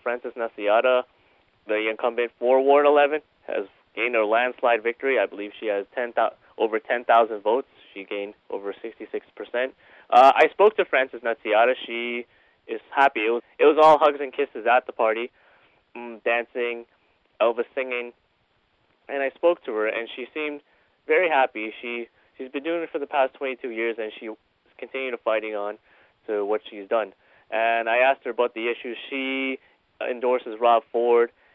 Frances Nasiata, the incumbent for Ward 11, has gained a landslide victory. I believe she has over 10,000 votes. She gained over 66%. I spoke to Frances Nasiata. She is happy. It was all hugs and kisses at the party, dancing, Elvis singing, and I spoke to her, and she seemed very happy. She's been doing it for the past 22 years, and she continued fighting on to what she's done. And I asked her about the issues. She endorses Rob Ford